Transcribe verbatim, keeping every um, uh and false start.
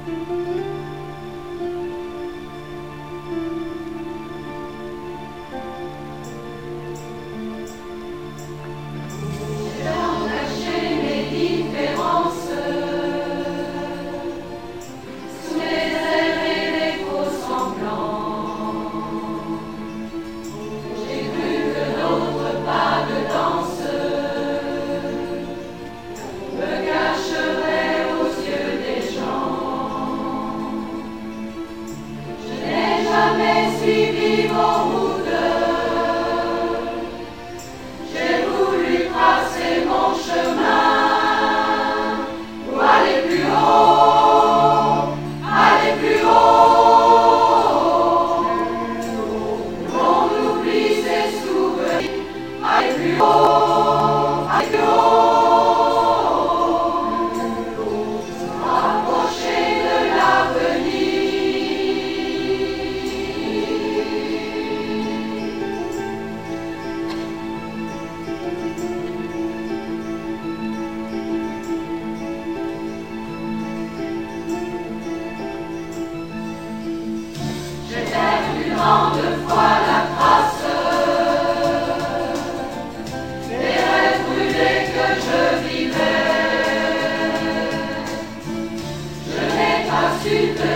Suivi vos routes, j'ai voulu tracer mon chemin pour aller plus haut, aller plus haut. On oublie ses souvenirs, aller plus haut, aller plus haut. Se rapprocher de l'avenir. Tant de fois la trace des rêves brûlés que je vivais, je n'ai pas su que